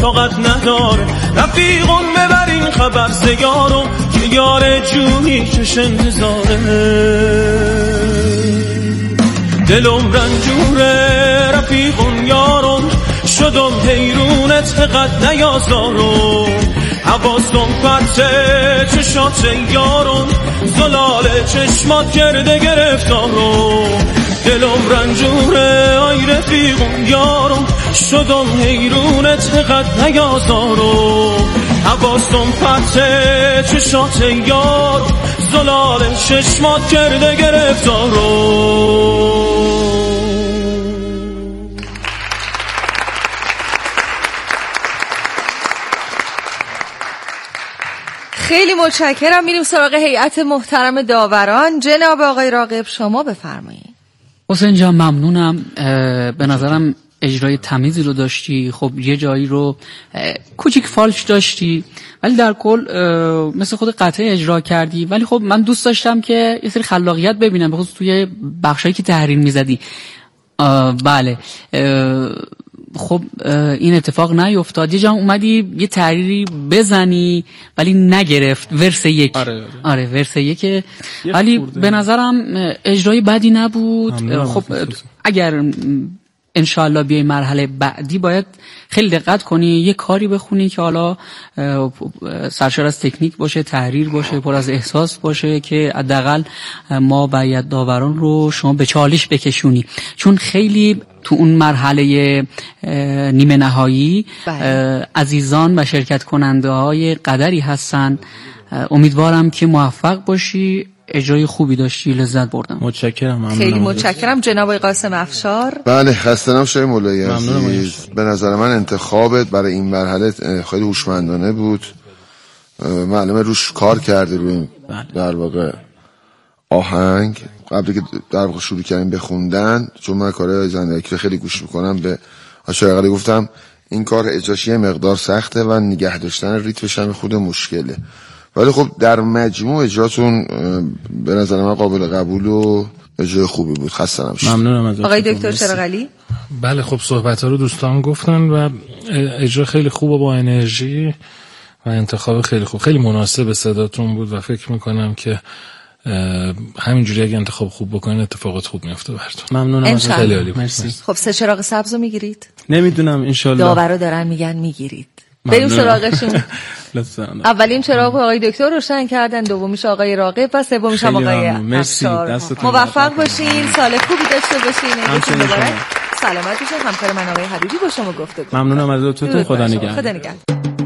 طاقت نداره. رفیقون ببرین خبرسگارو که یار جونی چش انتظاره. دلم رنجوره رفیقون یارم، شدم حیرونت قد نیازارم. حواسم پرته چشات یارم، زلال چشمات کرده گرفتارم. دلم رنجوره آی رفیقون یارم، شدم حیرونت قد نیازارم. حواسم پرته چشات یارم، زلال چشمات کرده گرفتارم. خیلی متشکرم. میریم سراغ هیئت محترم داوران. جناب آقای راغب شما بفرمایید. حسین جان ممنونم. به نظرم اجرای تمیزی رو داشتی. خب یه جایی رو کوچیک فالش داشتی ولی در کل مثل خود قطعه اجرا کردی. ولی خب من دوست داشتم که یه سری خلاقیت ببینم به خصوص توی بخشایی که تحریر میزدی. بله خب این اتفاق نیفتاد. یه جا اومدی یه تحریری بزنی ولی نگرفت. ورس یک آره ورس یک ولی به نظرم اجرای بدی نبود. خب اگر انشاءالله بیای مرحله بعدی باید خیلی دقت کنی، یه کاری بخونی که حالا سرشار از تکنیک باشه، تحریر باشه، پر از احساس باشه که حداقل ما باید داوران رو شما به چالش بکشونی. چون خیلی تو اون مرحله نیمه نهایی عزیزان و شرکت کننده های قدری هستن. امیدوارم که موفق باشی. اجرای خوبی داشتی، لذت بردم. متشکرم. خیلی متشکرم. جناب آقای قاسم افشار. بله خسته نباشید مولایی عزیز. به نظر من انتخابت برای این مرحله خیلی هوشمندانه بود. معلومه روش کار کردی روی در واقع آهنگ قبل که در واقع شروع کردیم بخوندن. چون من کارهای زندگی خیلی گوش میکنم، به آشغالی گفتم این کار اجراش یه مقدار سخته و نگه داشتن ریتمش هم خود مشکله. ولی خب در مجموع اجراتون به نظر من قابل قبول و اجرای خوبی بود. خسته نباشید. ممنونم از آقای دکتر چراغلی. بله خب صحبت‌ها رو دوستان گفتن و اجرا خیلی خوب با انرژی و انتخاب خیلی خوب، خیلی مناسب صداتون بود و فکر میکنم که همینجوری اگه انتخاب خوب بکنین اتفاقات خوب میفته براتون. ممنونم از خیلی عالی. مرسی. خب 3 چراغ سبزو میگیرید؟ نمیدونم ان شاء الله. داورا دارن میگن میگیرید. بریم سراغشون. اولین چراغ آقای دکتر روشن کردن، دومیش آقای راغب و سومیش هم آقای افشار. موفق باشین، سال خوبی داشته باشین. عیدتون مبارک. سلامت باشین. همکار من آقای حبیبی با شما گفتگو. ممنونم از لطفتون. خدا نگهدار. خدا نگهدار.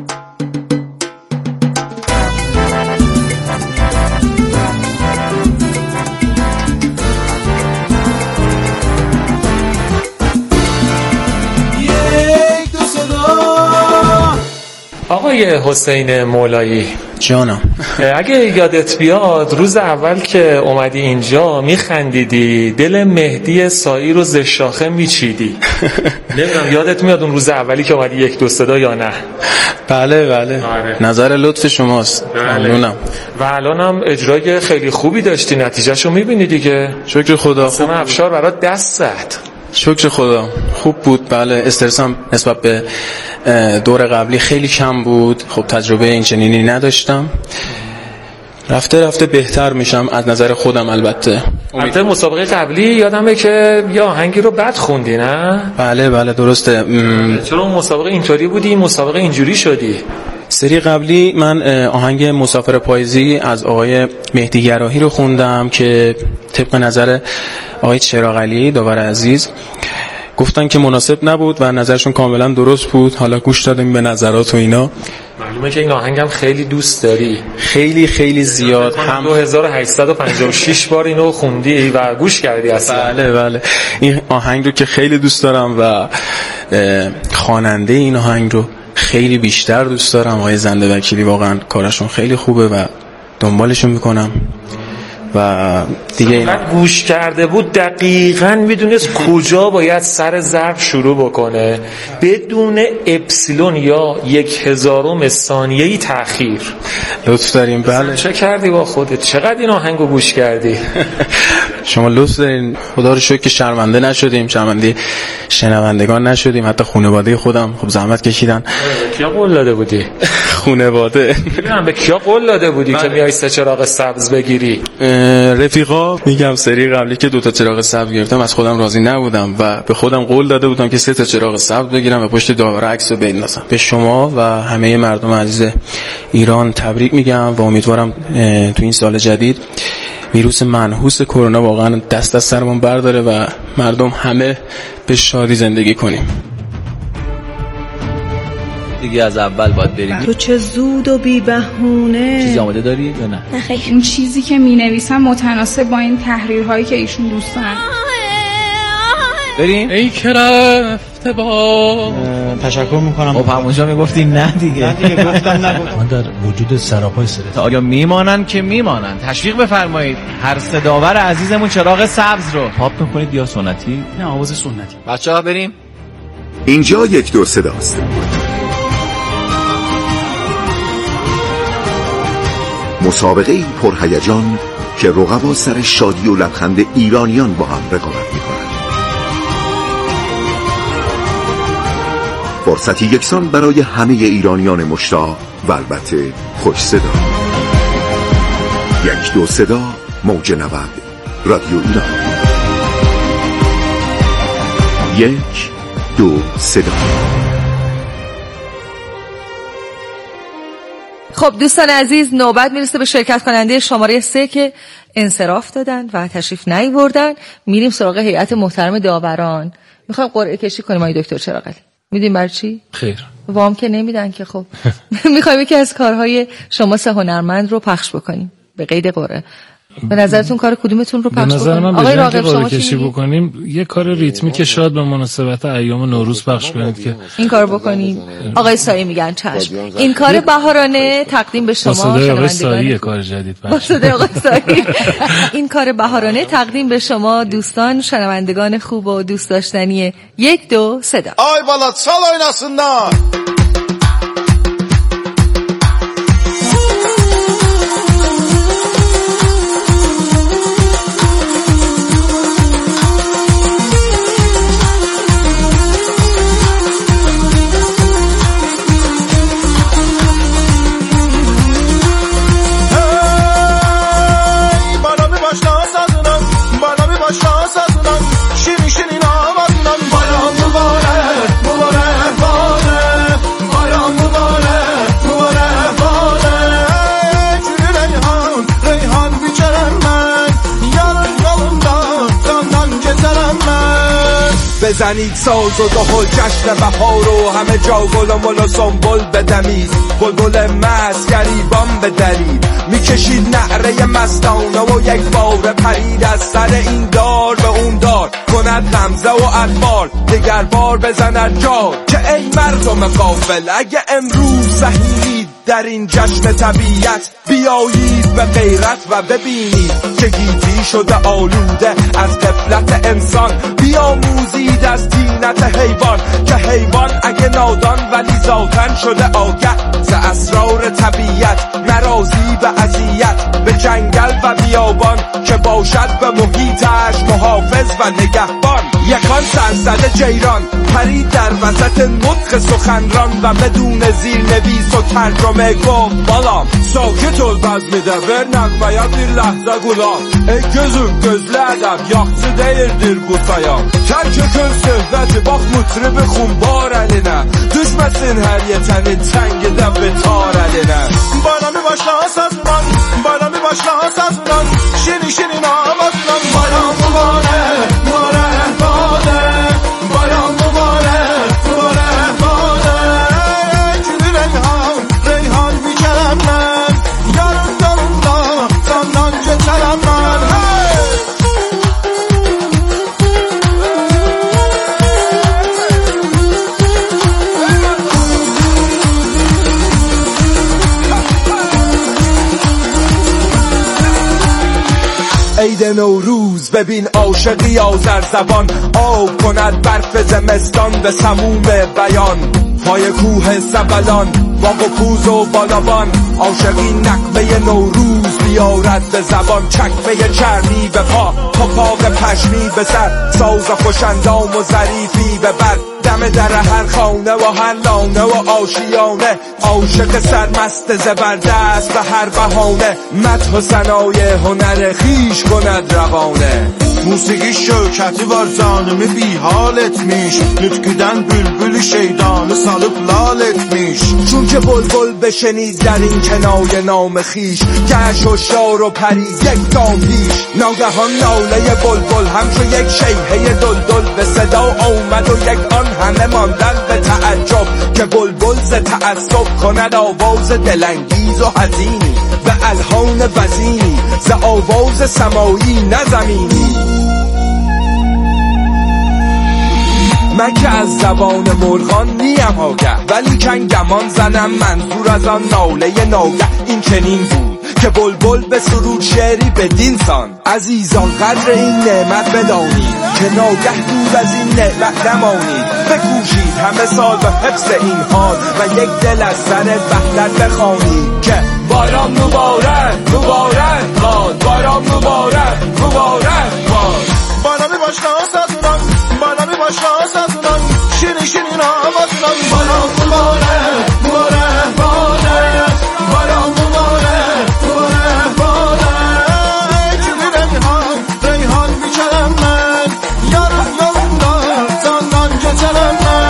آقای حسین مولایی جانم، اگه یادت بیاد روز اول که اومدی اینجا میخندیدی، دل مهدی سایی رو ز شاخه میچیدی. نمیدونم یادت میاد اون روز اولی که اومدی یک دو صدا یا نه؟ بله بله. آره. نظر لطف شماست. ممنونم. و الانم اجرای خیلی خوبی داشتی، نتیجهشو میبینی دیگه. شکر خدا. قاسم افشار برات دست زد. شکر خدا. خوب بود. بله استرسم نسبت به دور قبلی خیلی کم بود. خب تجربه این چنینی نداشتم. رفته رفته بهتر میشم از نظر خودم. البته مسابقه قبلی یادمه که یه آهنگی رو بد خوندی نه؟ بله بله درسته. چرا اون مسابقه اینطوری بودی، این مسابقه اینجوری شدی؟ سری قبلی من آهنگ مسافر پاییزی از آقای مهدی گراهی رو خوندم که طبق نظر آقای چراغلی داور عزیز گفتن که مناسب نبود و نظرشون کاملا درست بود. حالا گوش دادیم به نظرات و اینا. معلومه که این آهنگم خیلی دوست داری. خیلی خیلی زیاد. هم 2856 بار اینو خوندی و گوش کردی اصلا. بله بله. این آهنگ رو که خیلی دوست دارم و خواننده این آهنگ رو خیلی بیشتر دوست دارم. آقای زنده وکیلی واقعا کارشون خیلی خوبه و دنبالشون میکنم و دیگه اینا گوش کرده بود دقیقاً میدونست کجا باید سر ضرب شروع بکنه بدون اپسیلون یا 1/1000 ثانیه‌ای تأخیر. لطف داریم. بله چه کردی با خودت؟ چقدر این آهنگو گوش کردی؟ شما لطف دارین. خدا رو شکر که شرمنده نشدیم، شرمنده شنوندگان نشدیم، حتی خانواده خودم خب زحمت کشیدن. کیا قول داده بودی؟ خانواده میگم به کیا قول داده بودی که میای 3 چراغ سبز بگیری؟ رفیقا، میگم سری قبلی که 2 تا چراغ سبز گرفتم از خودم راضی نبودم و به خودم قول داده بودم که 3 تا چراغ سبز بگیرم و پشت داور عکسو بندازم. به شما و همه مردم عزیز ایران تبریک میگم و امیدوارم تو این سال جدید ویروس منحوس کرونا واقعا دست از سرمون برداره و مردم همه به شادی زندگی کنیم. دیگه از اول باید بریم. تو چه زود و بی بهونه. چیزی آماده داری یا نه؟ اون چیزی که می‌نویسم متناسب با این تحریرهایی که ایشون دوست دارن. بریم. ای که رفته با تشکر میکنم. خب همونجا میگفتی نه دیگه. گفتم نگفتم. من در وجود سراپای سرت. آیا میمانن که میمانن؟ تشویق بفرمایید هر صداور عزیزمون چراغ سبز رو. پاپ میکنید یا سنتی؟ نه آواز سنتی. بچه‌ها بریم. اینجا 1 2 صداست. مسابقه ای پرهیجان که رقبا سر شادی و لبخند ایرانیان با هم رقابت می‌کنند. فرصتی یکسان برای همه ایرانیان مشتاق و البته خوش صدا. 1 2 صدا، موج 90 رادیو ایران. 1 2 صدا. خب دوستان عزیز، نوبت میرسه به شرکت کننده شماره 3 که انصراف دادن و تشریف نیاوردن. میریم سراغ هیئت محترم داوران. میخوایم قرعه کشی کنیم آقای دکتر چراغلی. میدونیم برای چی؟ خیر. وام که نمیدن که. خب میخوایم یکی از کارهای شما 3 هنرمند رو پخش بکنیم به قید قرعه. به نظرتون کار کدومتون رو پخش بکنیم؟ به نظر من آقای راغب شما کشی بکنیم یه کار ریتمیک شاد به مناسبت ایام نوروز پخش کنید که این کار بکنیم. آقای سایی میگن چشم. این کار بهارانه تقدیم به شما شنوندگان. کار جدید پخش. آقای سایی. این کار بهارانه تقدیم به شما دوستان شنوندگان خوب و دوست داشتنی 1 2 صدا. آی بالا چال oynasınlar. بزنید ساز و دهل جشن بهار و همه جا گل و مل و سنبل بدمید. بلبل مست گریبان بدرید. میکشید نعره مستانه و یک بار پرید از سر این دار به اون دار. کند غمزه و اطفال دگر بار بزند جار. که ای مردم غافل اگه امروز سهیدید در این جشن طبیعت بیایید به غیرت و ببینید که گیتی شده آلوده از غفلت انسان. بیاموزید از طینت حیوان که حیوان اگه نادان ولی ذاتن شده آگه ز اسرار طبیعت نرازی به اذیت به جنگل و بیابان که باشد به محیطش محافظ و نگهبان. یکان سرزده جیران پرید در وسط نطق سخنران و بدون زیرنویس و ترجمه گفت بالام sakit ol bəzmidə ver nəğməyə bir ləhzə qulaq. Ey gözüm gözlədəm yaxşı deyirdir bu sayam. Tərk etən söhbəti bax mutribi xumbar əlinə. Düşməsin hər yetənin çəngidə betar əlinə. Bayramı başla sazlan, bayramı başla sazlan. Şirin şirin avazlan. Bayram mübarək, mübarək badəm. Bayram mübarək, mübarək badəm. Gülü reyhan, reyhan bikərəm mən. Yarın yanında candan keçərəm mən. عید نوروز ببین عاشقی آذر زبان آب کند برف زمستان به سموم بیان. پای کوه سبلان باغ و کوز و بالابان عاشقی نغمه نوروز بیارد به زبان چکمه چرمی به پا پاق پشمی به سر ساز خوشندام و ظریفی به بر دم در هر خانه و هر لانه و آشیانه عاشق سرمست زبردست به هر بهانه مدح و ثنای هنر خیش کند روانه موسیقی شوکتی var canımı bir hal etmiş Lütküden bülbül şeydanı salıp lal etmiş چون که بلبل بشنید در این کنایه نام خیش گشت و شار و پرید یک گام پیش ناگهان ناله بلبل همچو یک شیهه دلدل به صدا آمد و یک آن همه ماندن به تعجب که بلبل ز تعصب کند آواز دلانگیز و حزینی به الحان وزینی ز آواز سمایی نه زمینی من که از زبان مرغان نیم آگه ولی کن گمان زنم منظور از آن ناله ناگه این چنین بود که بلبل به سرود شعری بدین سان عزیزان قدر این نعمت بدانید که ناگه دور از این نعمت نمانید بکوشید همه سال به حفظ این حال و یک دل از سر وحدت بخوانید که باران مبارک مبارک باد باران مبارک مبارک باد بارانی başla sazınan بارانی başla sazınan şirin şirin havasından باران مبارک مبارک باد باران مبارک مبارک باد چون ریحان میچرم من یارم یارımda candan geçerem من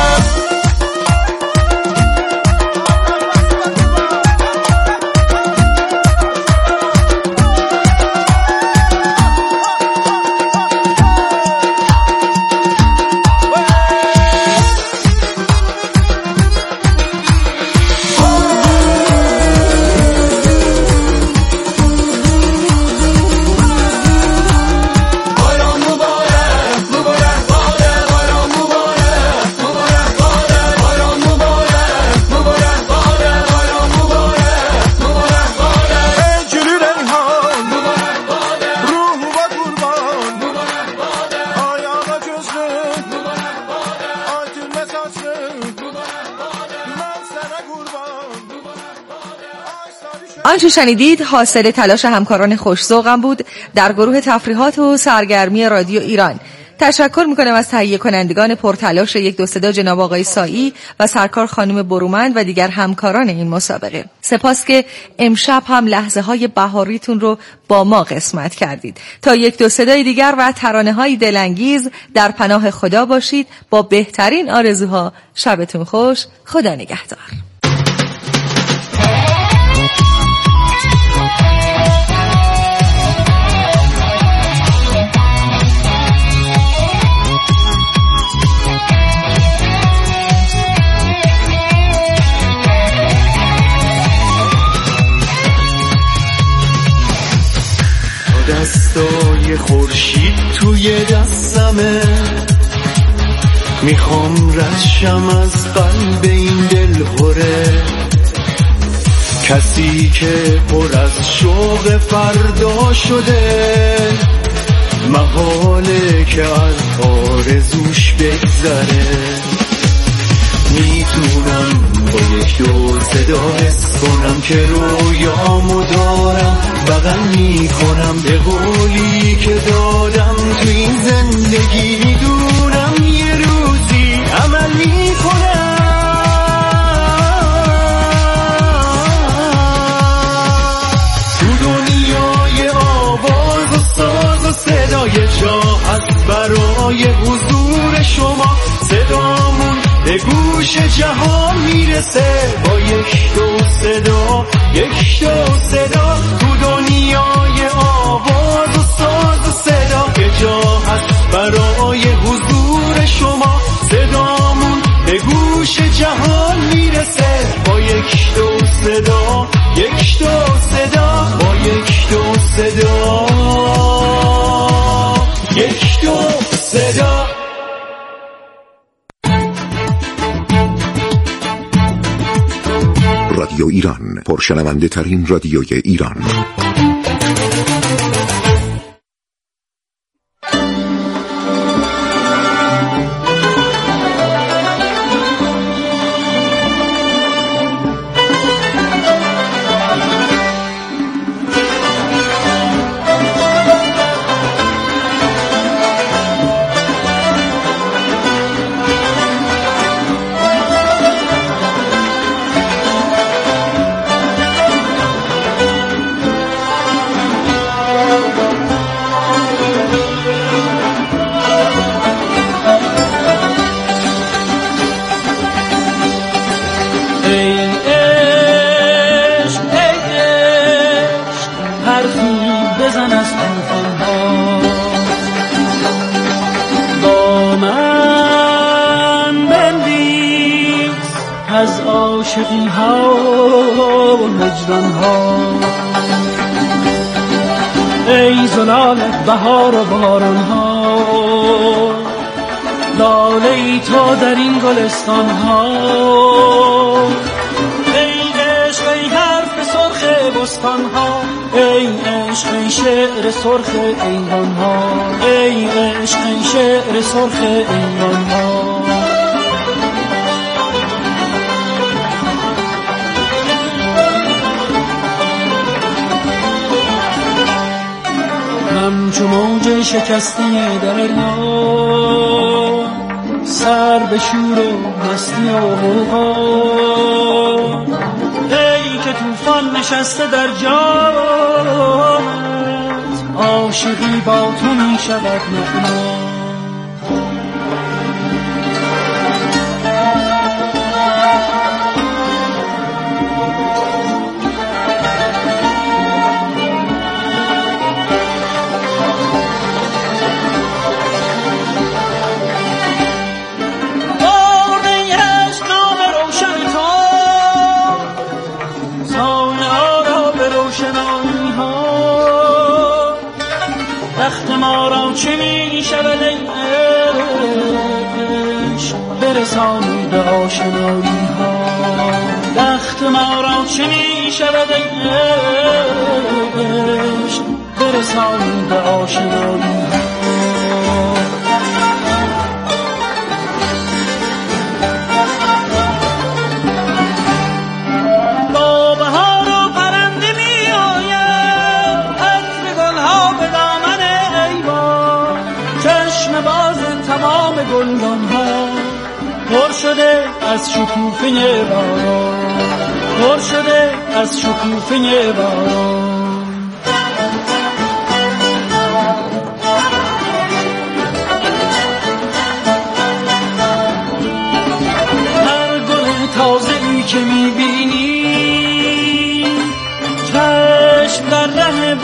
آنچه شنیدید حاصل تلاش همکاران خوش‌ذوقم بود در گروه تفریحات و سرگرمی رادیو ایران. تشکر میکنم از تهیه کنندگان پرتلاش 1-2-3 جناب آقای سایی و سرکار خانم برومند و دیگر همکاران این مسابقه. سپاس که امشب هم لحظه های بهاریتون رو با ما قسمت کردید. تا 1-2-3 دیگر و ترانه های دلانگیز در پناه خدا باشید. با بهترین آرزوها شبتون خوش. خدا نگهدار. دستای خورشید توی دستمه میخوام رشم از قلب این دل هره کسی که پر از شوق فردا شده محاله که از آرزوش بگذره میتونم با 1-2 حس کنم که رویامو دارم بغل میکنم به قولی که دادم تو این زندگی میدونم یه روزی عمل میکنم تو دنیای آواز و ساز و صدای جا هست برای حضور شما صدامون به گوش جهان میرسه با 1-2 صدا 1-2 صدا تو دنیای آواز و ساز و صدا که جا هست برای حضور شما صدامون به گوش جهان میرسه با 1-2 صدا 1-2 صدا با 1-2 صدا 1-2 صدا رادیو ایران، پرشنونده ترین رادیوی ایران. از عاشقی ها و هجران ها. ای زلالت بهار و باران ها، لاله ای تو در این گلستان ها. ای عشق ای حرف سرخ بستان ها، ای عشق ای شعر سرخ ایوان ها، ای عشق ای شعر سرخ ایوان ها. همچو موج شکسته دریا، سر به شور و مستی و غوغا. ای که طوفان نشسته در جات، عاشقی با تو می شود معنا. وقت ما را چه می شود ای عشق، برسانی به آشنایی ها. وقت ما را چه می شود ای عشق، برسانی به آشنایی ها. گلدان ها پر شده از شکوفه باران، پر شده از شکوفه باران. هر گل تازه‌ای که می‌بینی چشم در ره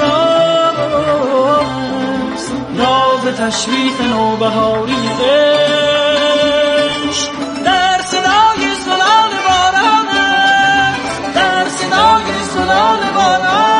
بهارست، راز تشریف نوبهاری عشق در صدای زلال باران است، در صدای زلال باران.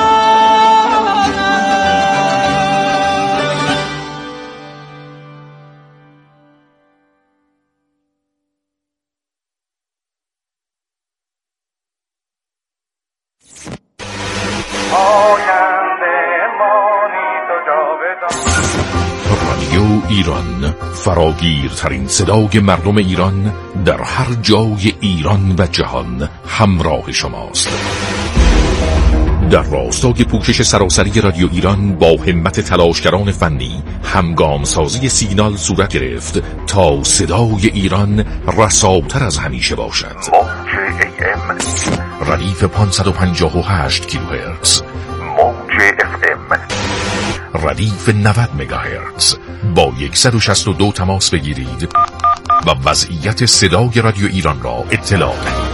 رادیو ایران، فراگیرترین صدای مردم ایران در هر جای ایران و جهان همراه شماست. در راستای پوشش سراسری رادیو ایران با همت تلاشگران فنی همگام سازی سیگنال صورت گرفت تا صدای ایران رساتر از همیشه باشد. موج AM ردیف 558 کیلوهرتز، موج FM ردیف 90 مگاهرتز. با 162 تماس بگیرید و وضعیت صدای رادیو ایران را اطلاع دهید.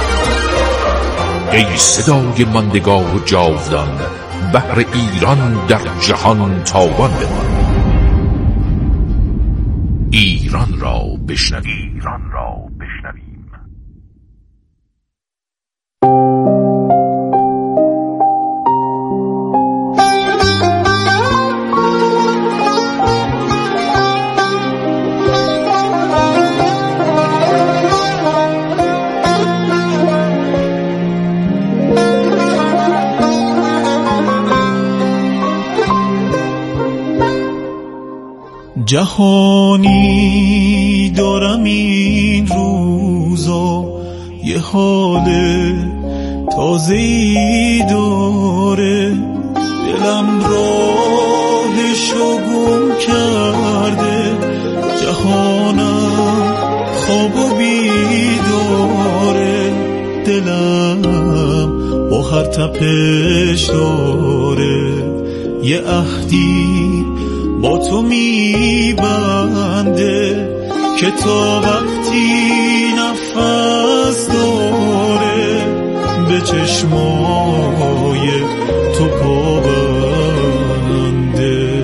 ای صدای ماندگار و جاودان، بحر ایران در جهان تابان بمان. ایران را بشنویم، ایران را بشنویم. جهانی دارم این روزا، یه حال تازه‌ای داره، دلم راهشو گم کرده، جهانم خواب و بیداره، دلم با هر تپش داره یه عهدی با تو میبنده که تا وقتی نفس داره به چشمای تو پابنده.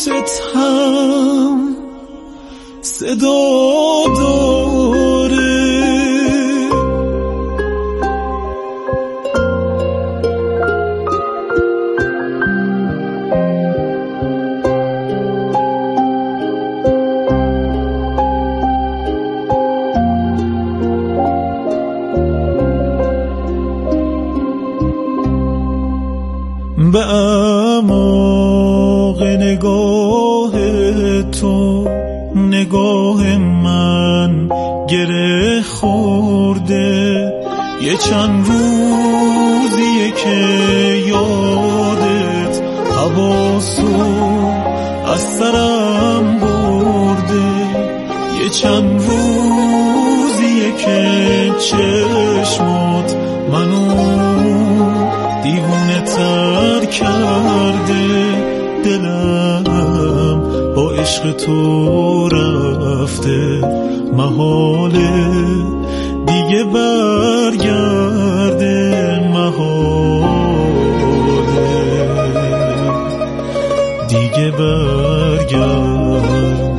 صوتت هم صدا داره. به اعماق نگاه تو نگاه من گره خورده، یه چند روزیه که یادت حواسو از سرم برده، یه چند روزیه که چشمات منو دیوونه تر کرده، دلم با عشق تو رفته، محاله دیگه برگرده، محاله دیگه برگرده.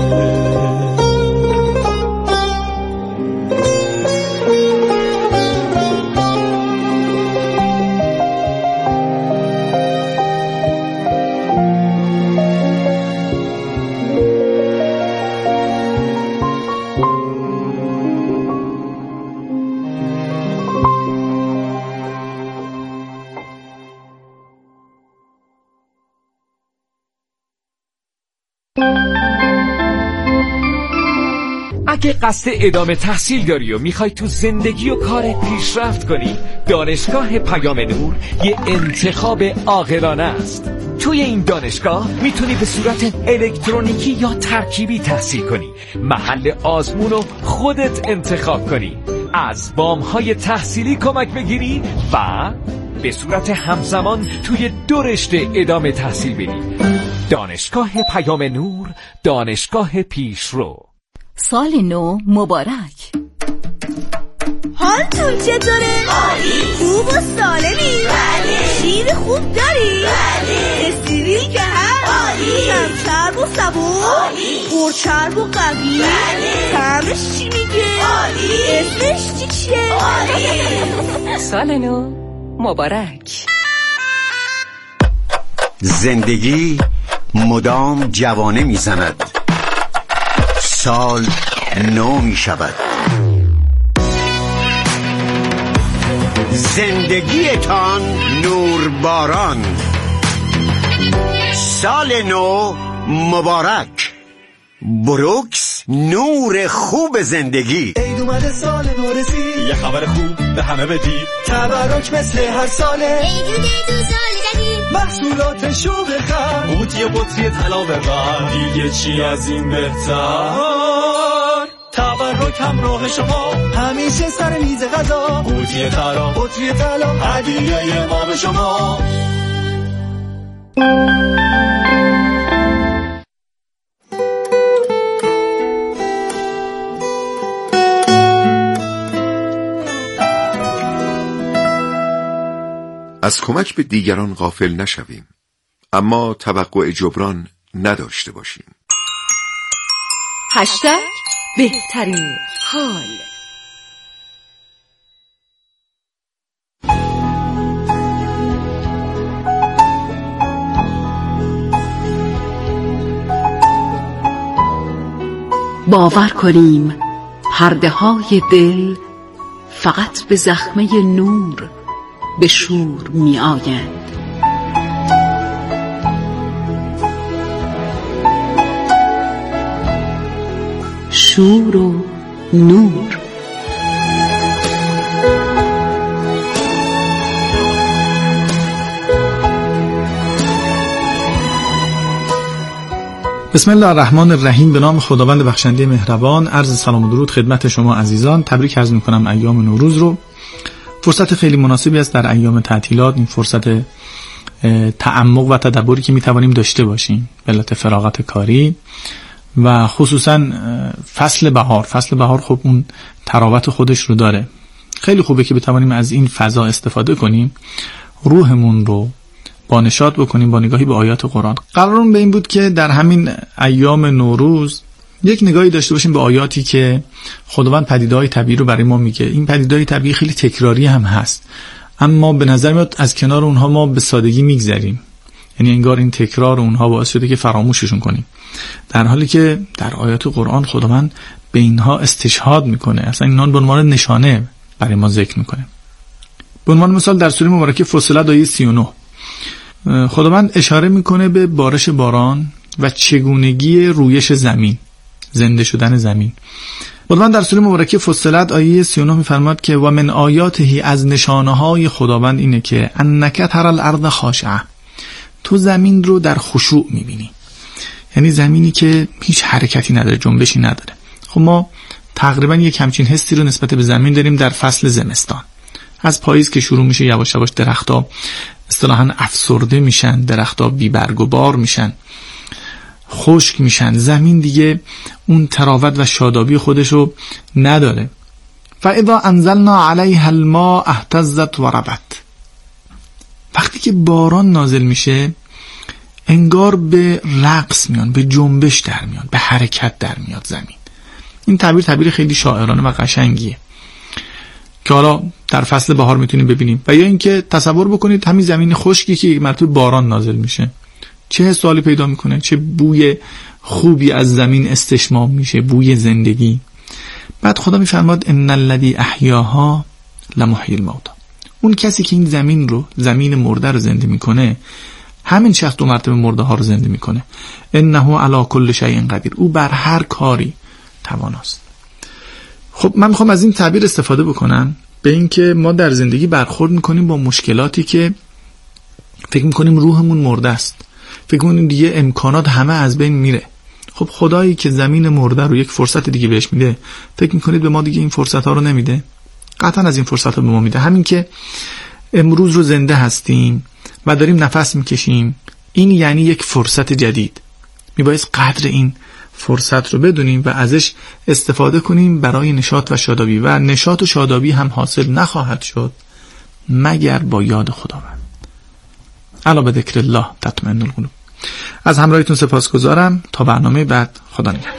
اگه قصد ادامه تحصیل داری و میخوای تو زندگی و کارت پیشرفت کنی، دانشگاه پیام نور یه انتخاب عاقلانه است. توی این دانشگاه میتونی به صورت الکترونیکی یا ترکیبی تحصیل کنی، محل آزمون رو خودت انتخاب کنی، از وام‌های تحصیلی کمک بگیری و به صورت همزمان توی 2 رشته ادامه تحصیل بدی. دانشگاه پیام نور، دانشگاه پیشرو. سال نو مبارک. حالتون چطوره؟ عالی. خوب و سالمی؟ بله. شیر خوب داری؟ بله. استریل که هست؟ عالی. کم چرب و صبور؟ عالی. پرچرب و قوی؟ بله. طعمش چی میگه؟ عالی. اسمش چیه؟ عالی. سال نو مبارک. زندگی مدام جوانه میزند، سال نو می شود. زندگیتان نورباران، سال نو مبارک. بروکس، نور خوب زندگی. عید اومده، سال نو رسید، یه خبر خوب به همه بدی. تبرک مثل هر ساله، عیدونه تو سال جدید، محصولاتشو بخر، قوطی بطری طلا ببر، دیگه چی از این بهتر. تبرک همراه شما، همیشه سر میز غذا، قوطی طلا، بطری طلا، هدیه ما به شما. از کمک به دیگران غافل نشویم، اما توقع جبران نداشته باشیم. هشتگ بهترین حال. باور کنیم پرده های دل فقط به زخمه نور به شور می آیند. شور و نور. بسم الله الرحمن الرحیم. به نام خداوند بخشنده مهربان. عرض سلام و درود خدمت شما عزیزان. تبریک عرض میکنم ایام نوروز رو. فرصت خیلی مناسبی است در ایام تعطیلات، این فرصت تعمق و تدبری که میتوانیم داشته باشیم به علت فراغت کاری و خصوصا فصل بهار خب اون تراوت خودش رو داره. خیلی خوبه که بتوانیم از این فضا استفاده کنیم، روحمون رو با نشاط بکنیم با نگاهی به آیات قرآن. قرارم به این بود که در همین ایام نوروز یک نگاهی داشته باشیم به آیاتی که خداوند پدیده‌های طبیعی رو برای ما میگه. این پدیده‌های طبیعی خیلی تکراری هم هست، اما به نظر میاد از کنار اونها ما به سادگی میگذریم، یعنی انگار این تکرار اونها باعث شده که فراموششون کنیم، در حالی که در آیات قرآن خداوند به اینها استشهاد میکنه، اصلا اینها به عنوان نشانه برای ما ذکر میکنه. به عنوان مثال در سوره مبارکه فصلت آیه 39 خداوند اشاره میکنه به بارش باران و چگونگی رویش زمین، زنده شدن زمین. خداوند در سوره مبارکه فصلت آیه 39 میفرماد که و من آیاته، از نشانه های خداوند اینه که انک تری الارض خاشعه، تو زمین رو در خشوع میبینی، یعنی زمینی که هیچ حرکتی نداره، جنبشی نداره. خب ما تقریبا یک همچین حسی رو نسبت به زمین داریم در فصل زمستان. از پاییز که شروع میشه یواش یواش درخت‌ها اصطلاحاً افسرده میشن، درخت‌ها بی برگ و بار میشن، خشک میشن، زمین دیگه اون تراوت و شادابی خودشو نداره. فاذا انزلنا علیها الماء اهتزت و ربت، وقتی که باران نازل میشه انگار به رقص میان، به جنبش در میان، به حرکت در میاد زمین. این تعبیر خیلی شاعرانه و قشنگیه که حالا در فصل بهار میتونیم ببینیم. و یا اینکه تصور بکنید همین زمین خشکی که یک مرتبه باران نازل میشه چه حسی پیدا میکنه، چه بوی خوبی از زمین استشمام میشه، بوی زندگی. بعد خدا میفرماد ان الذی احیاها لمحیی الموتى، اون کسی که این زمین رو، زمین مرده رو زنده میکنه، همین شخص دو مرتبه مرده ها رو زنده میکنه. انه علی کل شیء قدیر، او بر هر کاری تواناست. خب من میخوام از این تعبیر استفاده بکنم به این که ما در زندگی برخورد میکنیم با مشکلاتی که فکر میکنیم روحمون مرده است، فکر میکنیم دیگه امکانات همه از بین میره. خب خدایی که زمین مرده رو یک فرصت دیگه بهش میده، فکر میکنید به ما دیگه این فرصت ها رو نمیده؟ قطعا از این فرصت ها به ما میده. همین که امروز رو زنده هستیم و داریم نفس میکشیم، این یعنی یک فرصت جدید. میبایست قدر این فرصت رو بدونیم و ازش استفاده کنیم برای نشاط و شادابی. و نشاط و شادابی هم حاصل نخواهد شد مگر با یاد خداوند. الا به ذکر الله تطمئن القلوب. از همراهیتون سپاسگزارم. تا برنامه بعد، خدا نگهدار.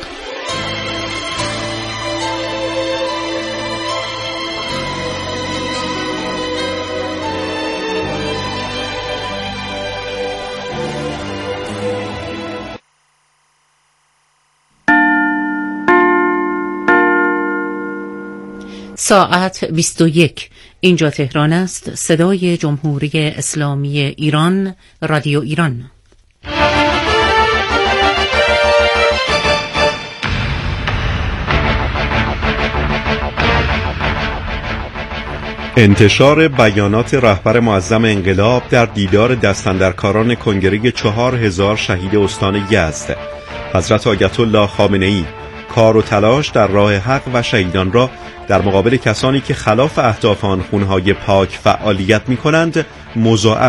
ساعت 21. اینجا تهران است. صدای جمهوری اسلامی ایران، رادیو ایران. انتشار بیانات رهبر معظم انقلاب در دیدار دستاندرکاران کنگره 4000 شهید استان یزد. حضرت آیت الله خامنه‌ای کار و تلاش در راه حق و شهیدان را در مقابل کسانی که خلاف اهداف آن خونهای پاک فعالیت می کنند مضاعف